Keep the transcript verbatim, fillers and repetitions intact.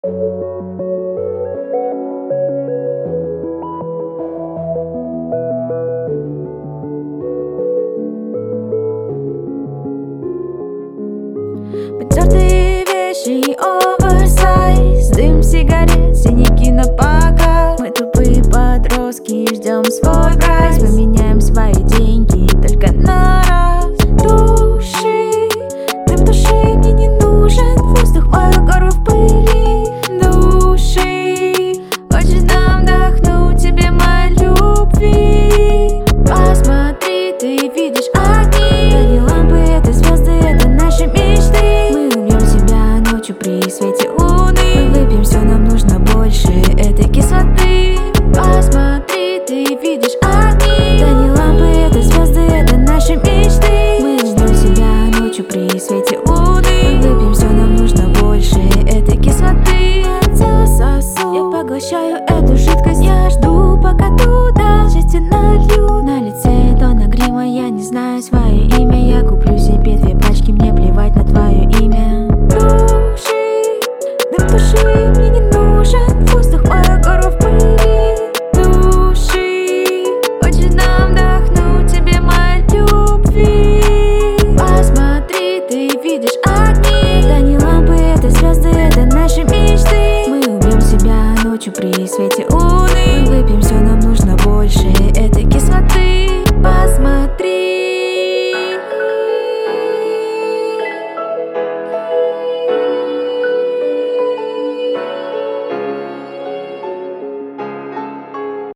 Потертые вещи, оверсайз, дым сигарет, синяки на показ. Мы тупые подростки, ждем свой прайс. Мы меняем свои деньги только на раз. Души, дым души мне не нужен. Воздух мою гору в пыли. Души, хочешь нам вдохнуть тебе моей любви. Посмотри, ты видишь огни. Это не лампы, это звезды, это наши мечты. Мы убьем себя ночью при свете луны. Мы выпьем все, нам нужно больше этой кислоты. Посмотри, ты видишь огни. Это не лампы, это звезды, это наши мечты. Мы ждем себя ночью при свете луны. Мы выпьем все, нам нужно больше этой кислоты. Я тело сосу, я поглощаю эту жидкость. Я жду, пока ты